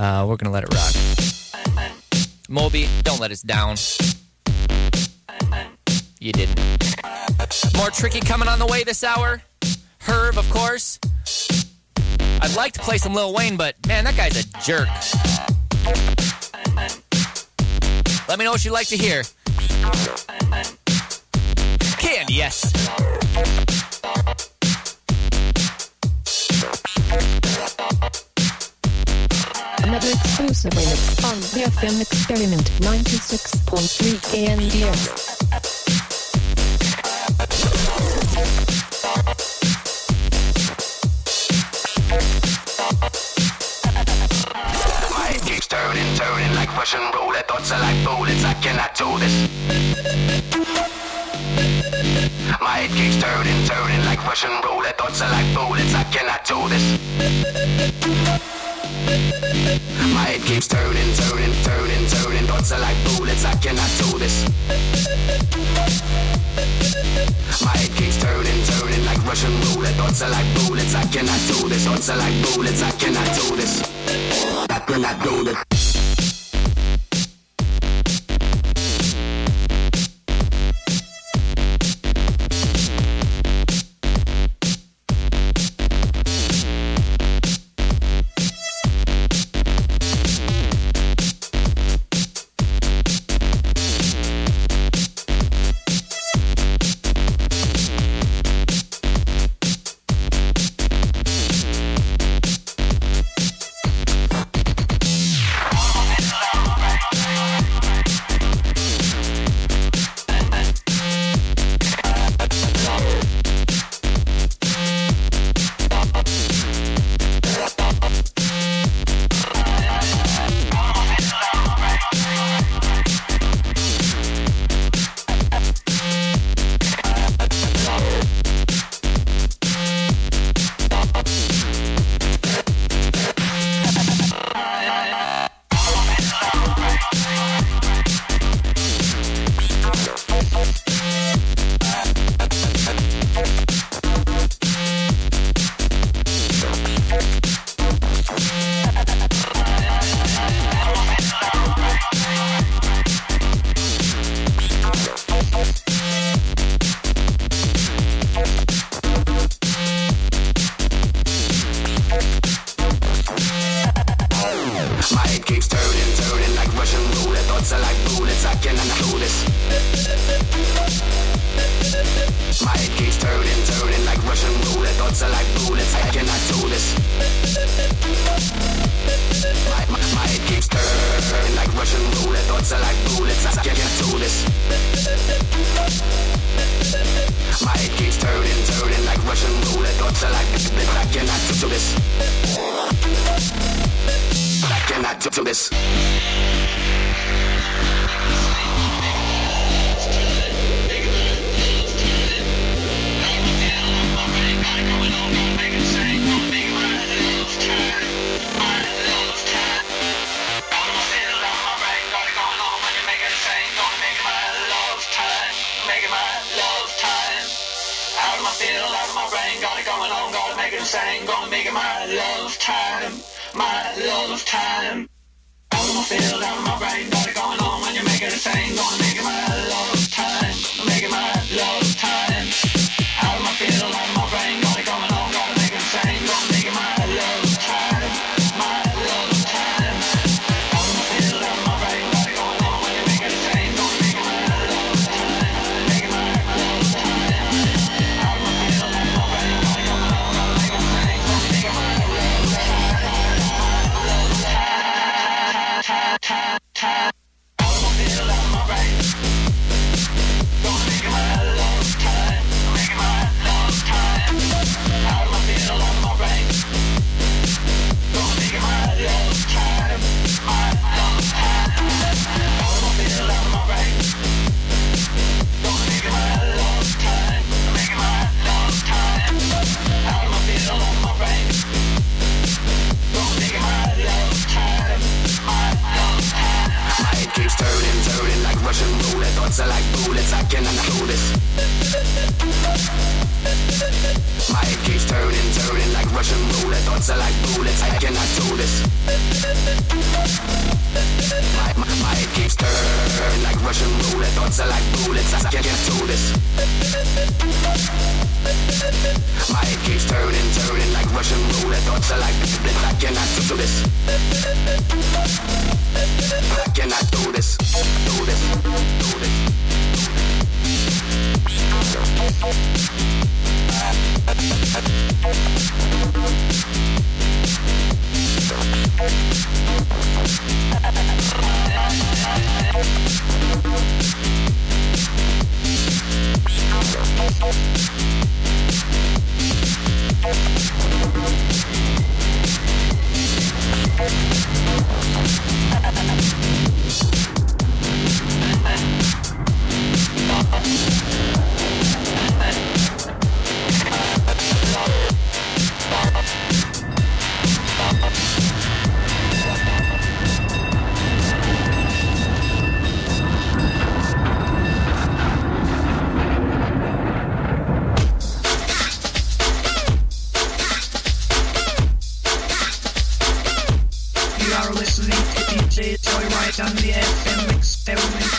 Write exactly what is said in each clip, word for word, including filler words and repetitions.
Uh, we're going to let it rock. Moby, don't let us down. You didn't. More Tricky coming on the way this hour. Herb, of course. I'd like to play some Lil Wayne, but man, that guy's a jerk. Let me know what you'd like to hear. Can, yes. Another exclusive remix on the F M Experiment ninety-six point three K N D S. My head keeps turning, turning like Russian roulette. Thoughts are like bullets, I cannot do this. My head keeps turning, turning like Russian roulette. Thoughts are like bullets, I cannot do this. My head keeps turning, turning, turning, turning. Thoughts are like bullets, I cannot do this. My head keeps turning, turning like Russian roulette. Thoughts are like bullets, I cannot do this. Thoughts are like bullets, I cannot do this. I cannot do this. Russian roulette, thoughts are like bullets, I cannot do this. bullets, I can't do this. My head keeps turning, turning like Russian roulette. Thoughts are like bullets, I cannot do this. I cannot do this, do this, do this. On the F M experiment.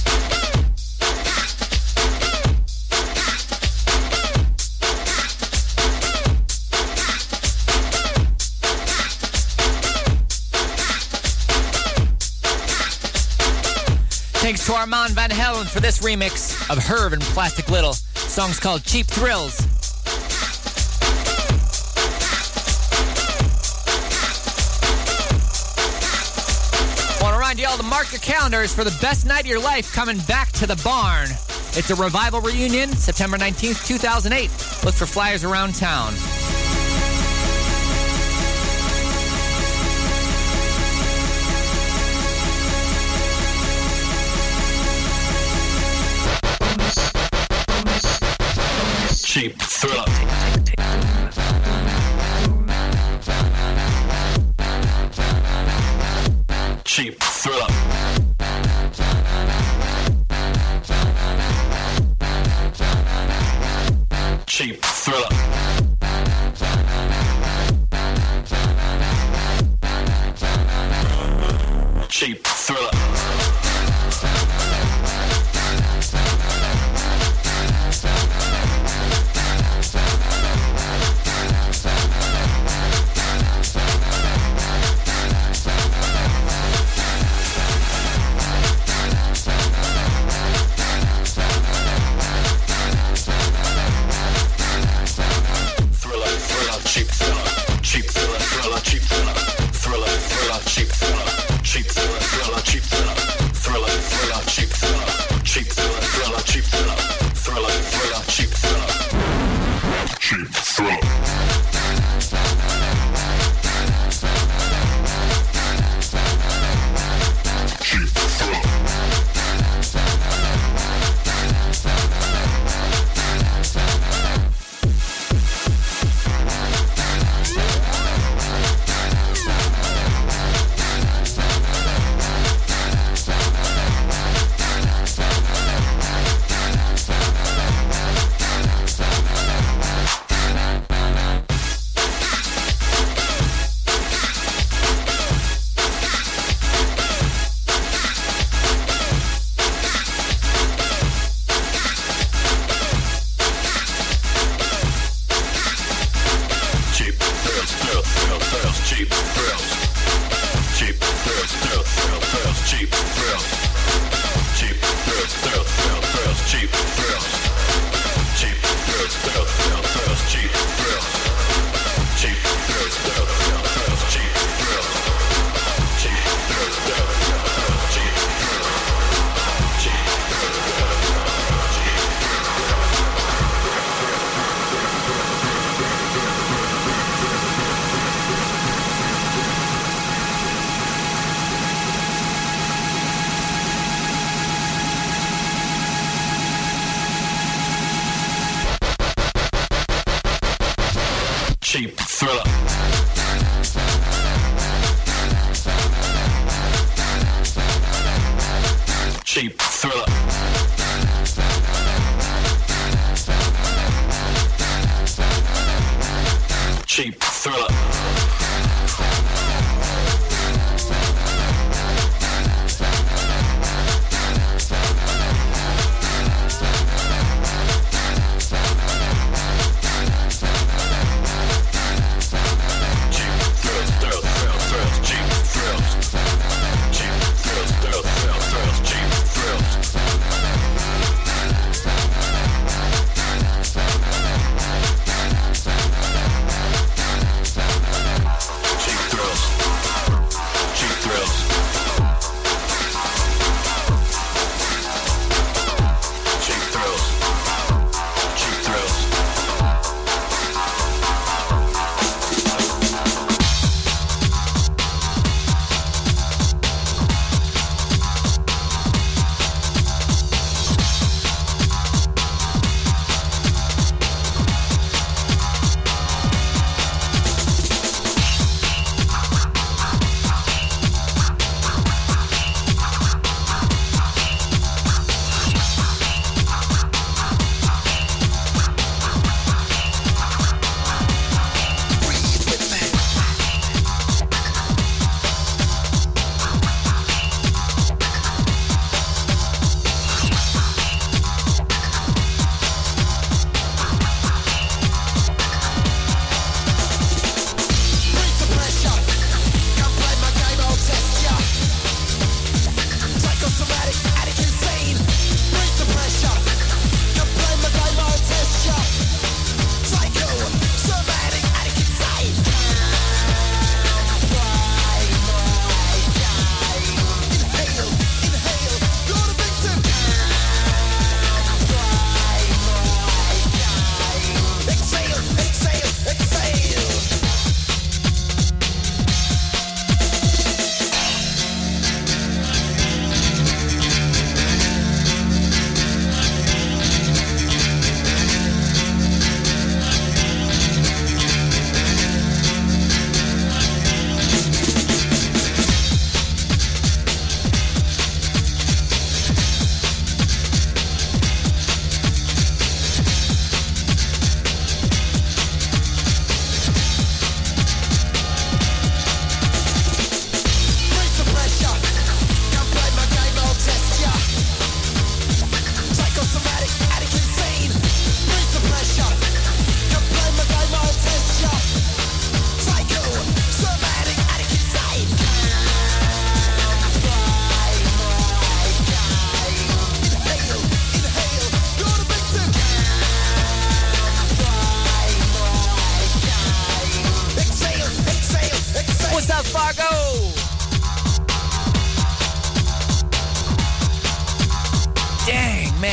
Thanks to Armand Van Helden for this remix of Herb and Plastic Little. The song's called Cheap Thrills. Y'all to mark your calendars for the best night of your life coming back to the barn. It's a revival reunion, September nineteenth, two thousand eight. Look for flyers around town. Cheap Thriller. Cheap Thriller. Cheap Thriller. Cheap Thriller.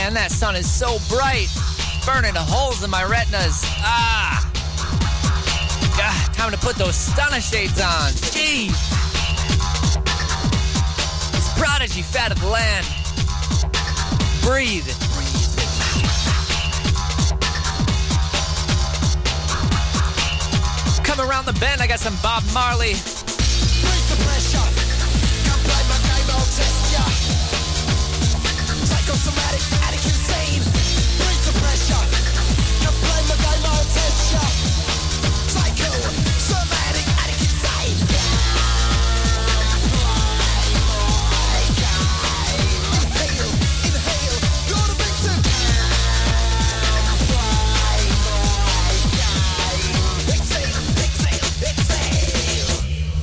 Man, that sun is so bright. Burning holes in my retinas. Ah! Ah, time to put those stunner shades on. Jeez! It's Prodigy, Fat of the Land. Breathe. Come around the bend, I got some Bob Marley. Breathe the pressure. Can't play my game, I'll test ya. Psychosomatic, addict, insane. Breathe the pressure. Can't play my game, I'll test ya. Psycho, somatic, addict, insane. Inhale, inhale, you're the victim. Exhale, exhale, exhale.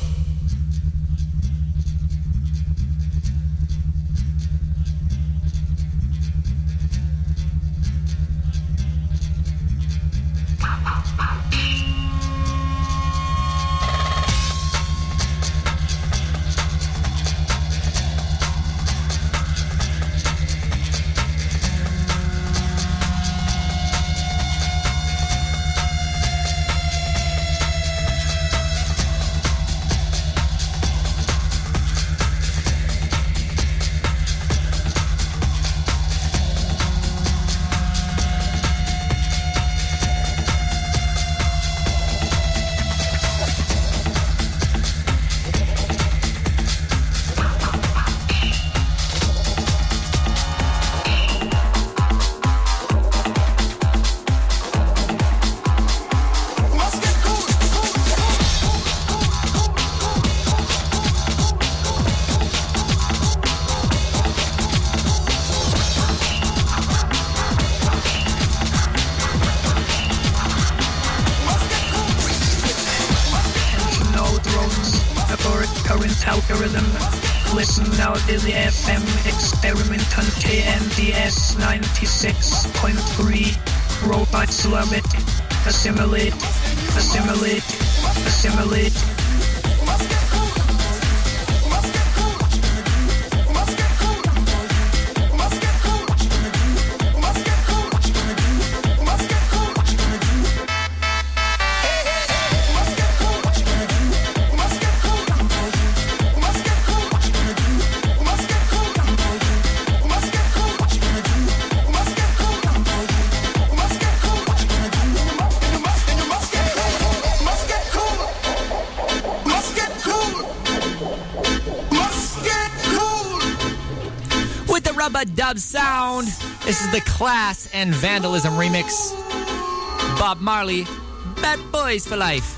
Algorithm. Listen now to the F M experiment on K N D S ninety-six point three. Robots love it. Assimilate, assimilate, assimilate. Dub sound. This is the Class and Vandalism remix. Bob Marley, Bad Boys for Life.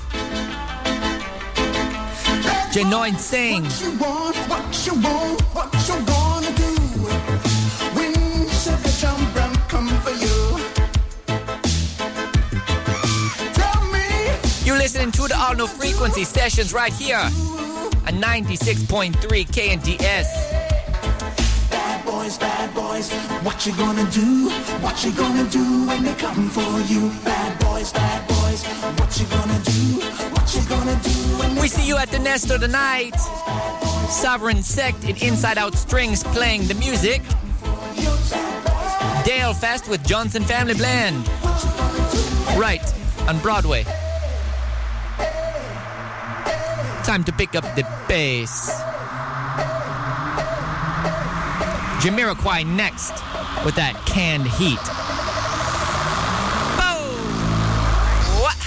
Genoine sing. What you want, what you want, what you wanna do? When sugar jump and come for you. Tell me. You're listening to the All No Frequency sessions right here at ninety-six point three K N D S. Boys, bad boys, what you gonna do? What you gonna do when they come for you? Bad boys, bad boys, what you gonna do? What you gonna do when they We see you at the Nestor tonight. Sovereign Sect in Inside Out Strings playing the music. Dale Fest with Johnson Family Blend. Right on Broadway. Time to pick up the bass. Jamiroquai next with that Canned Heat. Boom! What?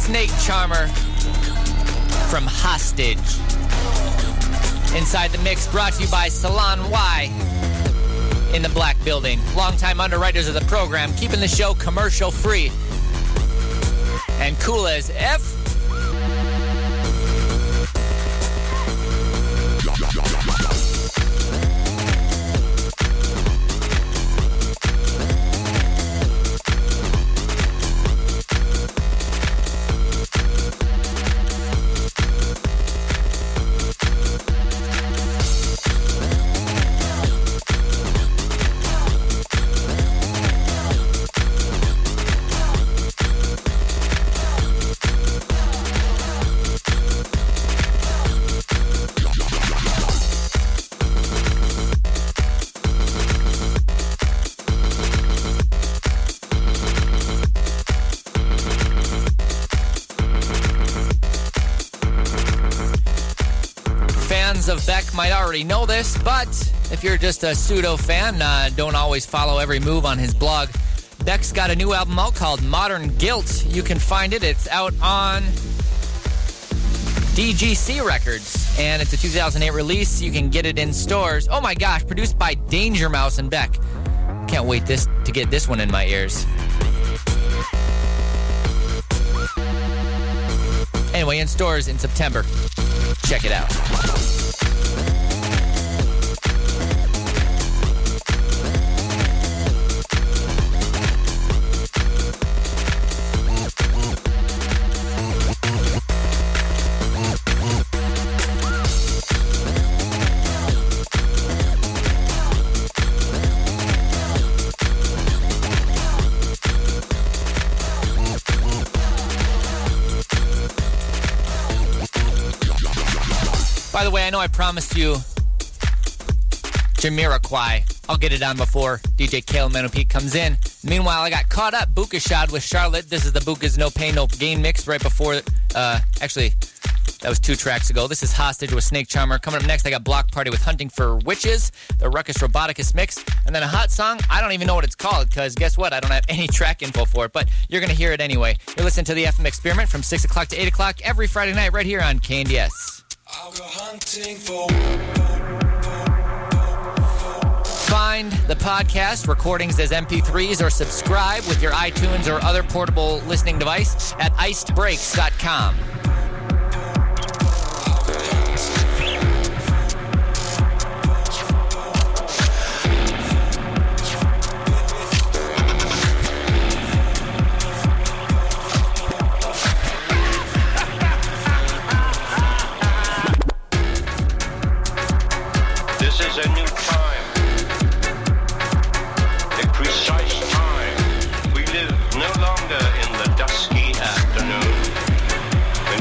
Snake Charmer from Hostage. Inside the Mix, brought to you by Salon Y in the Black Building. Longtime underwriters of the program, keeping the show commercial free and cool as F. Of Beck might already know this, but if you're just a pseudo fan, uh, don't always follow every move on his blog. Beck's got a new album out called Modern Guilt. You can find it. It's out on D G C Records, and it's a two thousand eight release. You can get it in stores. Oh my gosh, produced by Danger Mouse and Beck. Can't wait this to get this one in my ears. Anyway, in stores in September. Check it out. By the way, I know I promised you Jamiroquai. I'll get it on before D J Kale Menopete comes in. Meanwhile, I got caught up Bukashad with Charlotte. This is the Buka's No Pain, No Gain mix right before, uh, actually, that was two tracks ago. This is Hostage with Snake Charmer. Coming up next, I got Block Party with Hunting for Witches, the Ruckus Roboticus mix, and then a hot song. I don't even know what it's called, because guess what? I don't have any track info for it, but you're going to hear it anyway. You're listening to the F M Experiment from six o'clock to eight o'clock every Friday night right here on K N D S. I'll go hunting for... Find the podcast recordings as M P threes or subscribe with your iTunes or other portable listening device at iced breaks dot com. This is a new time, a precise time. We live no longer in the dusky afternoon,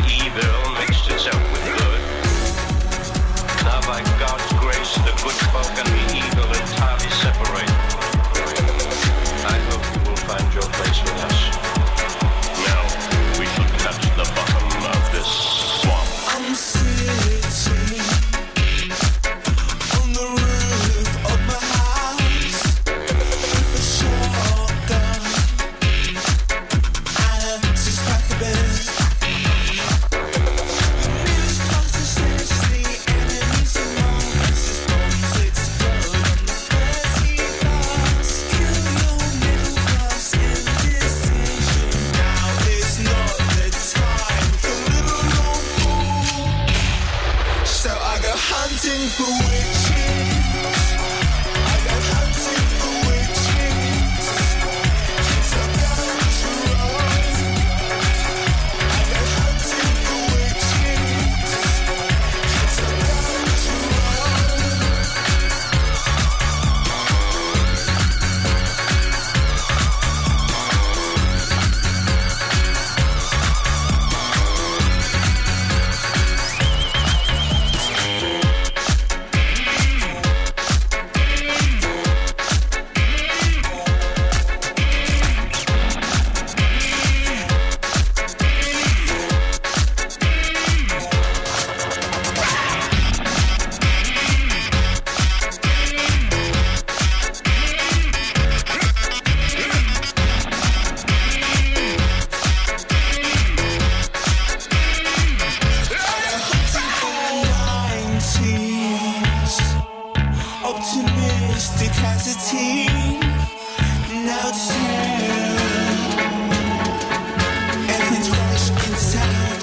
optimistic as a teen. Now tell, everything's fresh inside.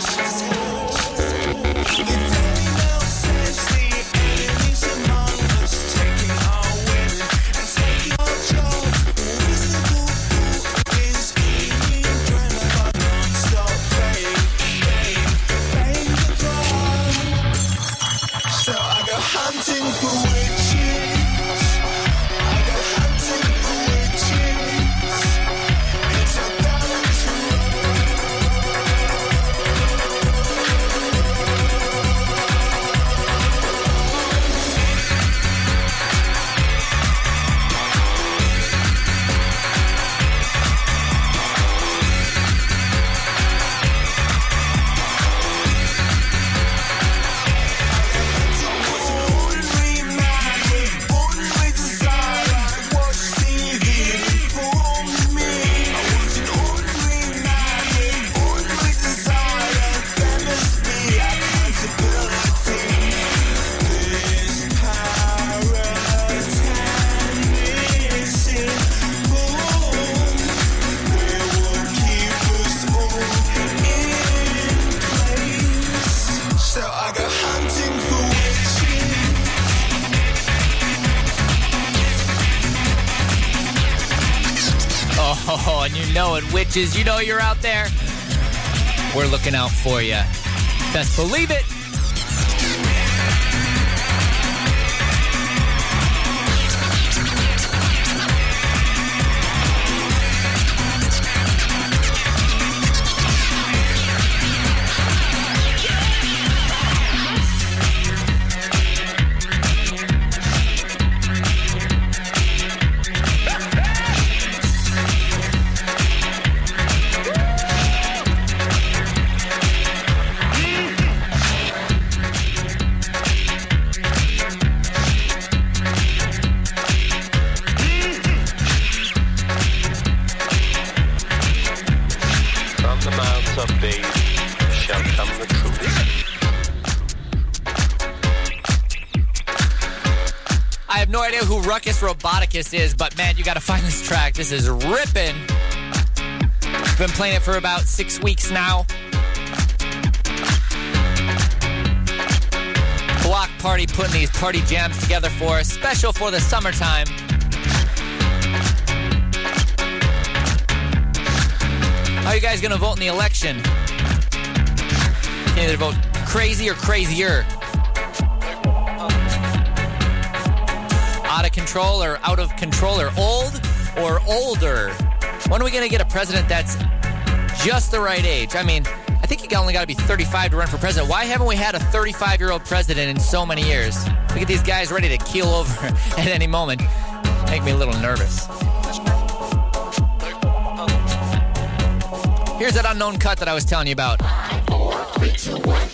It only now says the enemies among us, taking our women and taking our jobs. Who's the fool who is eating adrenaline non-stop? Bang, bang, bang the drum. So I go hunting for witches. I go hunting for witches. It's a balance to Oh, and you know it, witches. You know you're out there. We're looking out for you. Best believe it. From the mouths of babes shall come the truth. I have no idea who Ruckus Roboticus is, but man, you gotta find this track. This is ripping. I've been playing it for about six weeks now. Block Party putting these party jams together for us, special for the summertime. How are you guys gonna vote in the election? You can either vote crazy or crazier. Out of control or out of control, or old or older. When are we going to get a president that's just the right age? I mean, I think you only got to be thirty-five to run for president. Why haven't we had a thirty-five-year-old president in so many years? Look at these guys ready to keel over at any moment. Make me a little nervous. Here's that unknown cut that I was telling you about. five, four, three, two, one.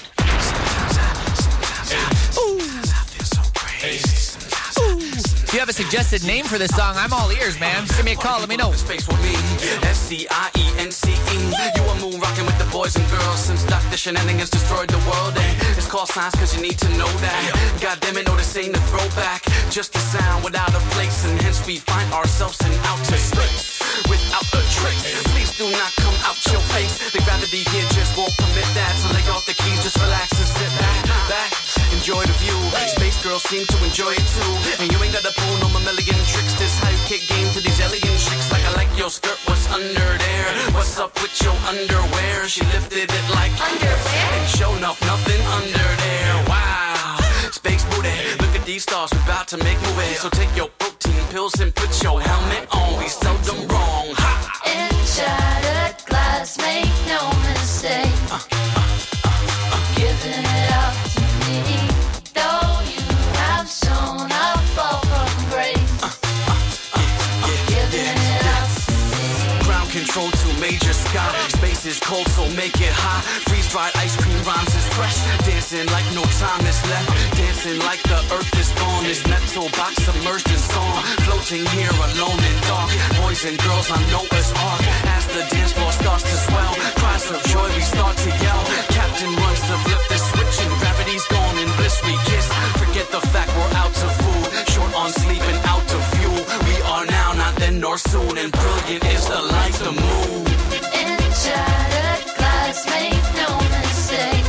If you have a suggested name for this song, I'm all ears, man. Give me a call, let me know. Space with me, S C I E N C E. You a moon rocking with the boys and girls since Doctor Shenanigans destroyed the world. And it's called science cause you need to know that. God damn it, no, this ain't a throwback. Just a sound without a place, and hence we find ourselves in outer space without a trace. Please do not come out your face. The gravity here just won't permit that. So lay off the keys, just relax and sit back, back. Enjoy the view. Space girls seem to enjoy it too. And you ain't gotta pull no mammalian tricks. This how you kick game to these alien chicks. Like I like your skirt, what's under there? What's up with your underwear? She lifted it like underwear. And show enough, nothing under there. Wow. Space booty. Look at these stars, we're about to make movies. So take your protein pills and put your helmet on. We seldom wrong. Ha! In shattered glass, make no mistake. Uh, uh, uh, uh, Giving it up to me. Though you have shown a fall from grace. Uh, uh, uh, uh, Giving yeah, it yeah. up to me. Ground control to major sky. Space is cold, so make it hot. Freeze-dried ice cream rhymes is fresh. Dancing like no time is left. Dancing like the earth is gone. This metal box submerged in song. Floating here alone in dark. Boys and girls, I know it's art. As the dance floor starts to swell, cries of joy we start to yell. Captain runs to flip the switch and gravity's gone in bliss we kiss. Forget the fact we're out of food. Short on sun sleeping out to view. We are now, not then nor soon, and brilliant is the light, the moon. In shattered glass, make no mistake.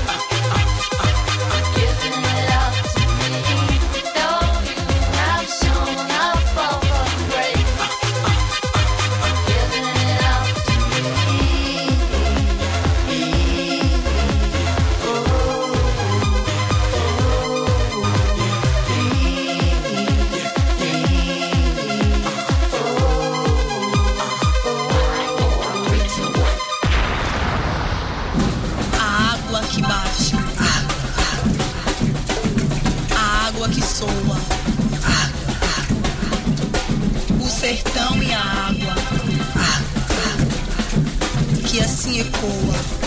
Giving it up to me, though you have shown up for a break. Giving it up to me. A água que bate, a água que soa, o sertão e a água, que assim ecoa.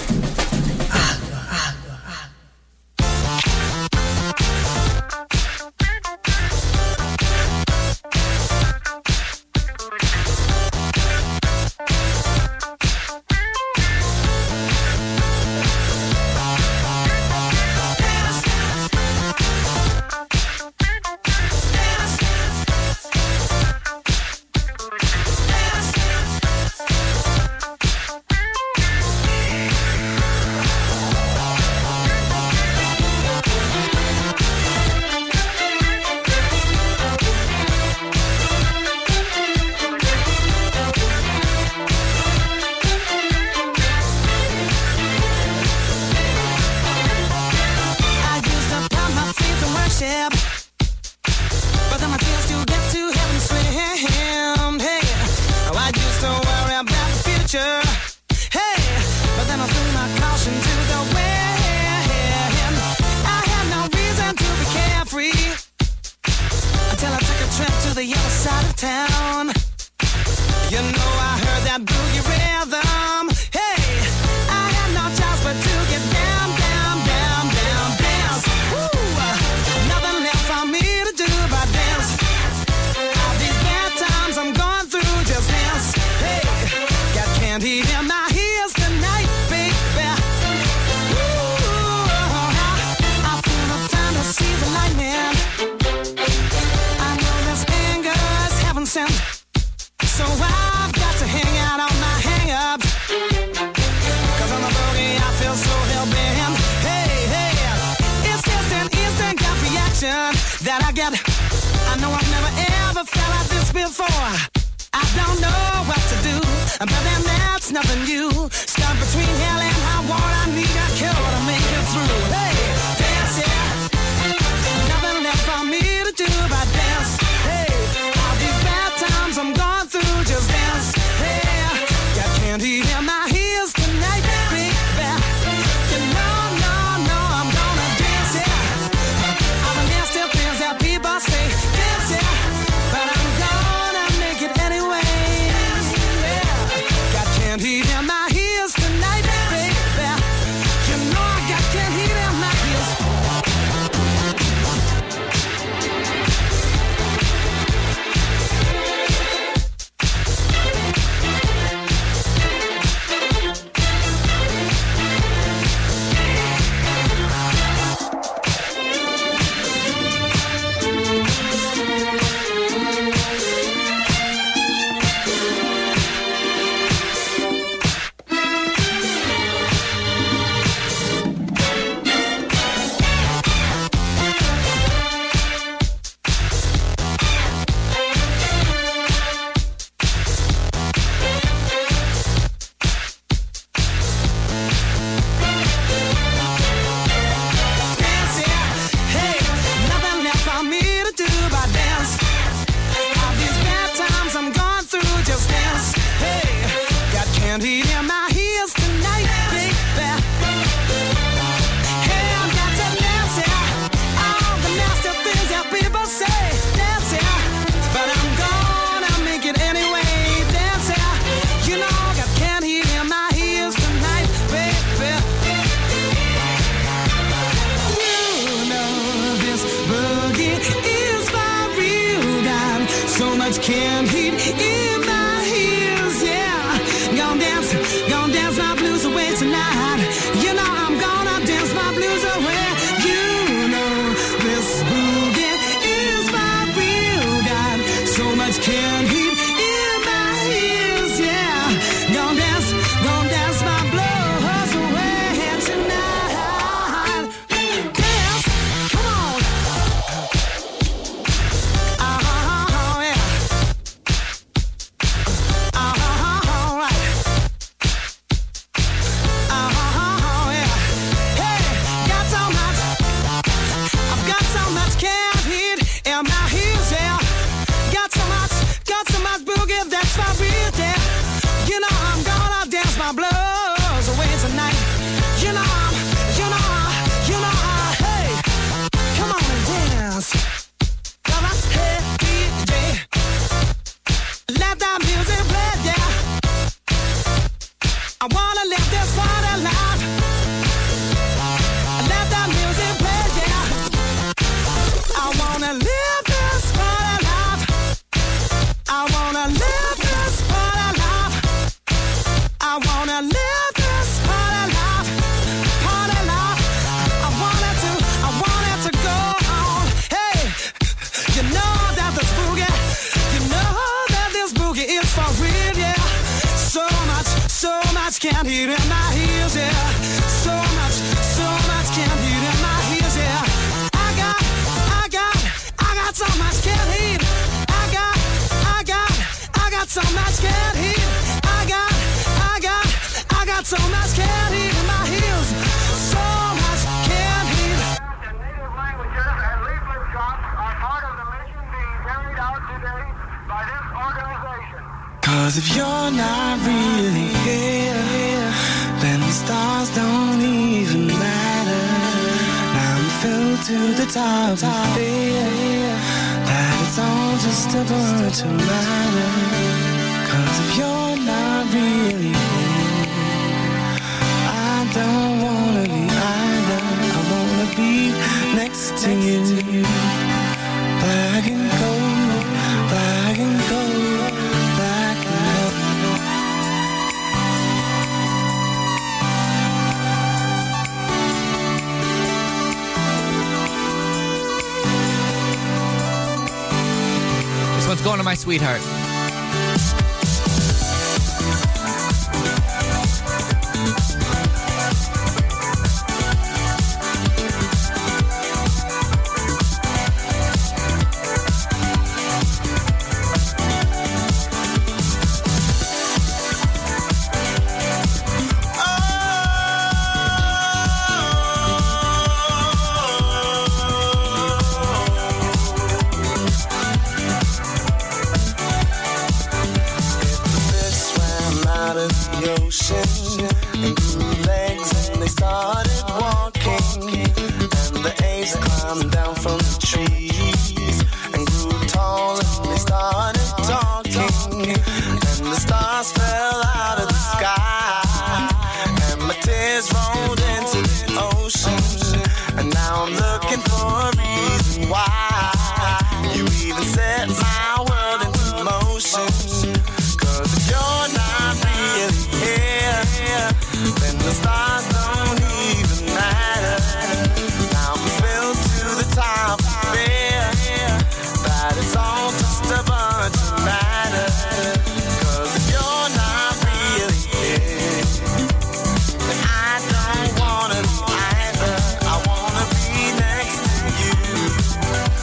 Can't heat in my heels, yeah. Gonna dance, gonna dance my blues away tonight. You know I'm gonna dance my blues away. You know this boogie is my real can't hear in my ears, yeah. So much, so much can't hear in my ears, yeah. I got, I got, I got so much can't hear. I got, I got, I got so much can't hear. I got, I got, I got so much can't hear in my ears. So much can't hear. Native languages and leaflet shops are part of the mission being carried out today by this organization. Cause if you're not really here, then the stars don't even matter. Now I'm filled to the top of fear that it's all just a bunch of matter. Cause if you're not really here, I don't wanna be either. I wanna be next to you. Black and gold, black and gold, black and gold. This one's going to my sweetheart. And grew legs and they started walking, and the apes climbed down from the trees and grew tall and they started talking, and the stars fell out of the sky and my tears rolled into the ocean, and now I'm looking for a reason why you even set my world into motion. Cause if you're not really here, then the stars don't even matter. Now I'm filled to the top of fear that it's all just a bunch of matter. Cause if you're not really here, then I don't wanna be either. I wanna be next to you.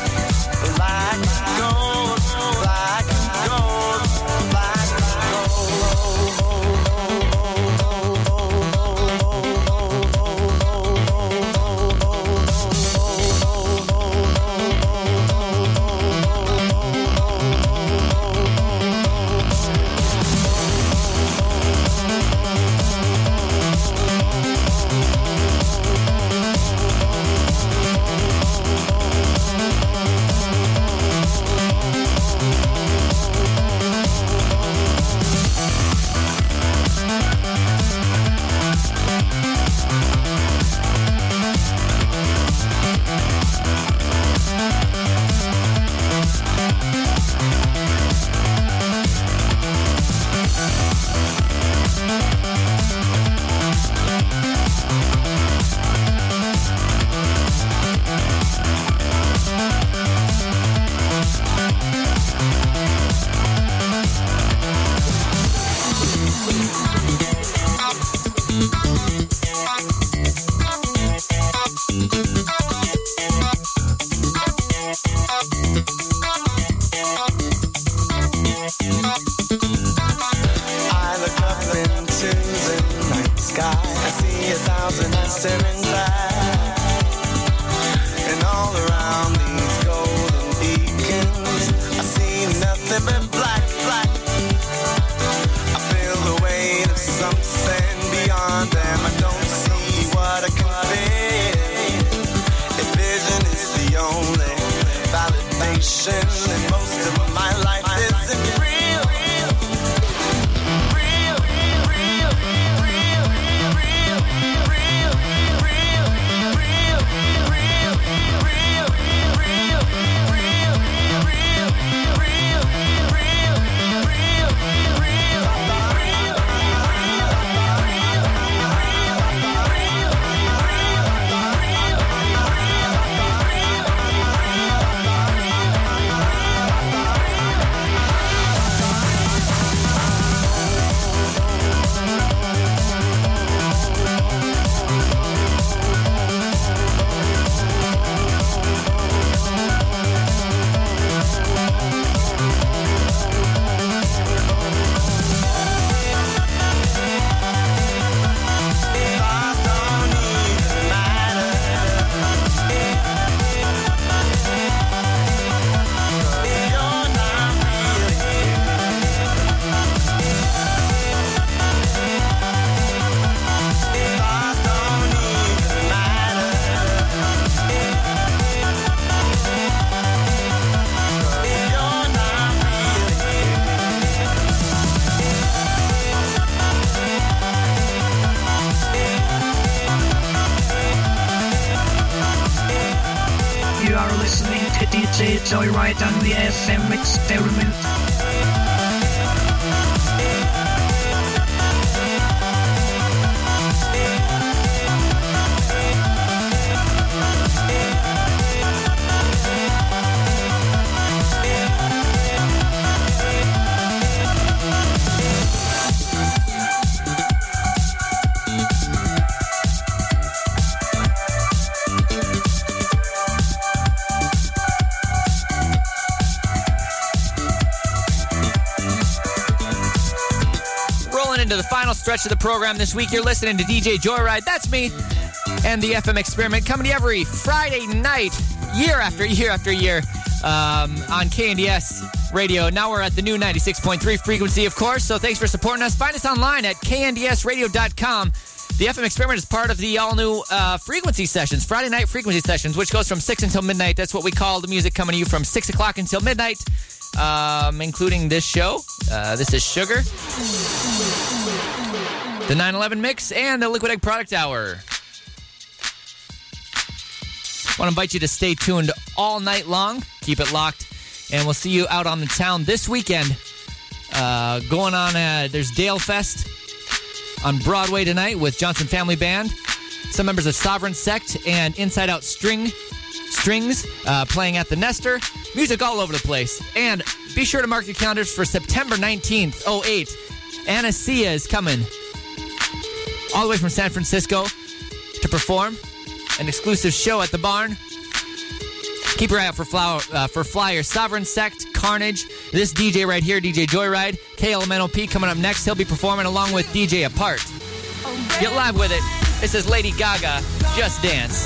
say Joyride on the F M Experiment. Into the final stretch of the program this week. You're listening to D J Joyride. That's me and the F M Experiment, coming to you every Friday night, year after year after year, um, on K N D S Radio. Now we're at the new ninety-six point three frequency, of course, so thanks for supporting us. Find us online at K N D S radio dot com. The F M Experiment is part of the all-new uh, frequency sessions, Friday night frequency sessions, which goes from six until midnight. That's what we call the music coming to you from six o'clock until midnight, um, including this show. Uh, this is Sugar, the nine eleven Mix, and the Liquid Egg Product Hour. I want to invite you to stay tuned all night long. Keep it locked. And we'll see you out on the town this weekend. Uh, going on, uh, there's Dale Fest on Broadway tonight with Johnson Family Band. Some members of Sovereign Sect and Inside Out String Strings uh, playing at the Nestor. Music all over the place. And be sure to mark your calendars for September nineteenth, oh eight. Anna Sia is coming all the way from San Francisco to perform an exclusive show at the Barn. Keep your eye out for, flower, uh, for flyers. Sovereign Sect, Carnage, this D J right here, D J Joyride, K L M N O P coming up next. He'll be performing along with D J Apart. Get live with it. This is Lady Gaga, Just Dance.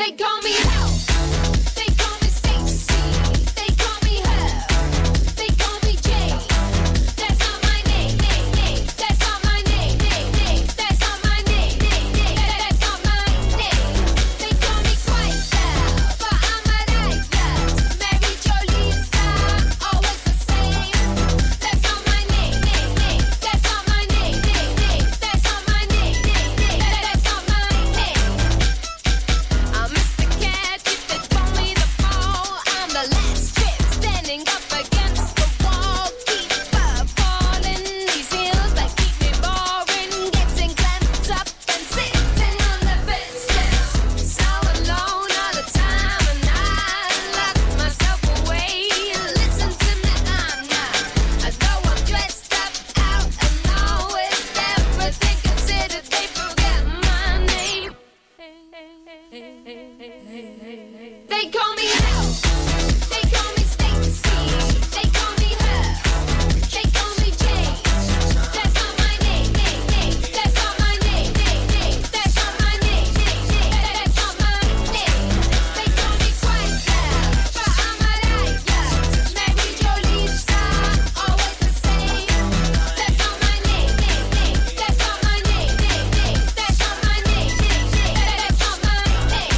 They call me Ho. They call me Stacy. They call me her. They call me Jane. That's not my name. Name, name. That's not my name. Name, name. That's not my name. Name, name. That's not my name. They call me quite well, but I'm a liar. Mary Jo Lisa, always the same. That's not my name. Name, name. That's not my name. Name, name. That's not my name. Name, name. That's not my name. I'm Mister Cat, if they throw me the ball, I'm the last trip standing up against the wall. Keep up falling, these heels that keep me boring, getting clamped up and sitting on the bed still. So alone all the time, and I lock myself away. Listen to me, I'm not. Although I'm dressed up out and know it's everything considered, they forget my name. They call me Ho. They call me Stacy. They call me her. They call me Jane. That's not my name. Name, name. That's not my name. Name, name. That's not my name. Name, name. That's not my name. They call me quite well, but I'm a liar. Mary Jo Lisa, always the same. That's not my name. Name, name. That's not my name. Name, name. That's not my name. Name, name. That's not my name.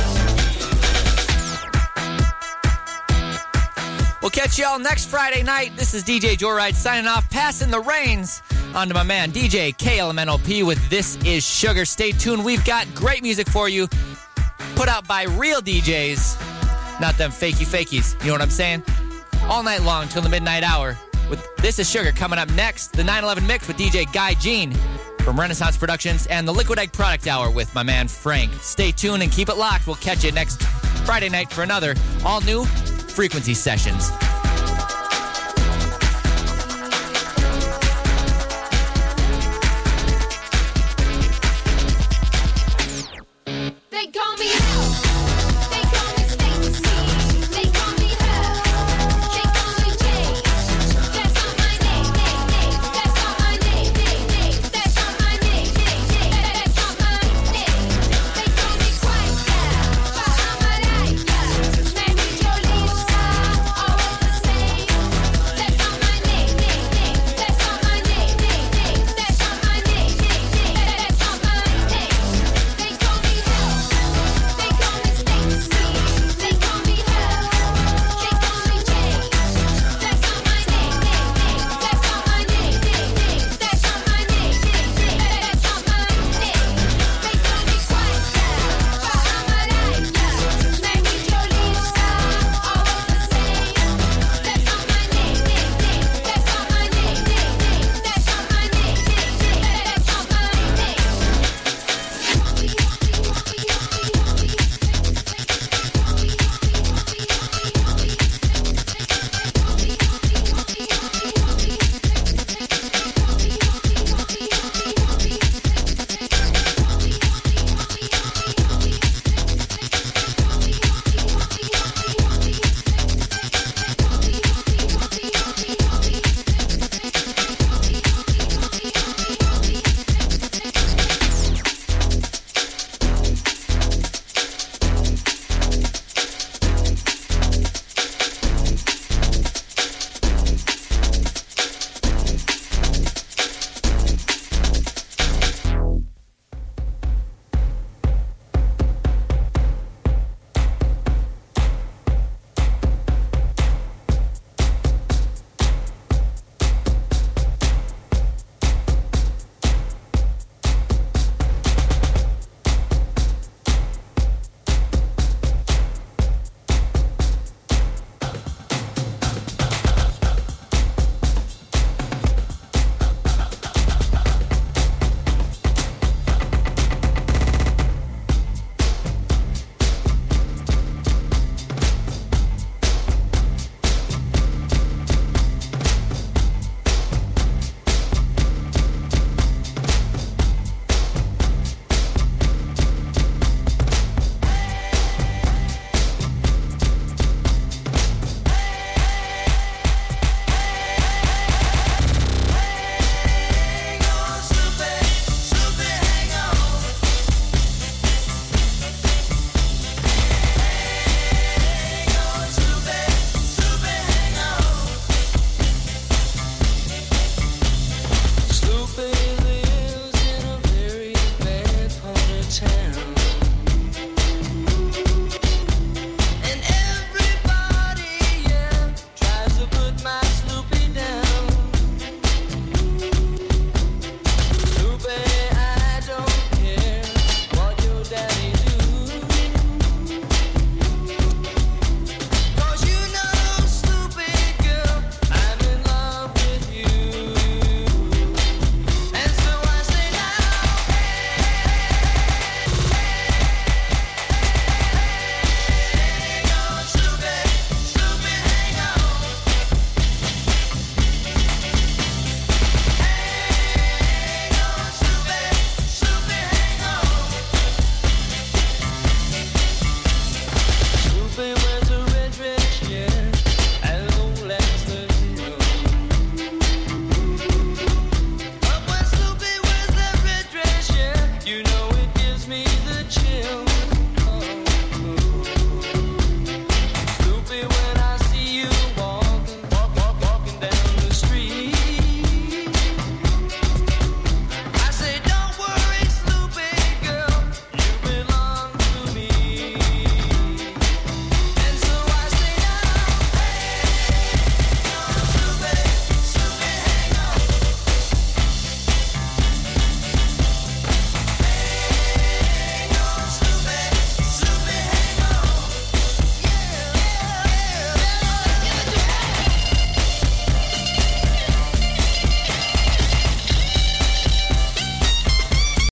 We'll catch y'all next Friday night. This is D J Joyride signing off, passing the reins on to my man D J K L M N O P with This Is Sugar. Stay tuned. We've got great music for you put out by real D Js, not them fakey fakies. You know what I'm saying? All night long till the midnight hour with This Is Sugar coming up next. The nine eleven Mix with D J Guy Jean from Renaissance Productions and the Liquid Egg Product Hour with my man Frank. Stay tuned and keep it locked. We'll catch you next Friday night for another all-new Frequency Sessions.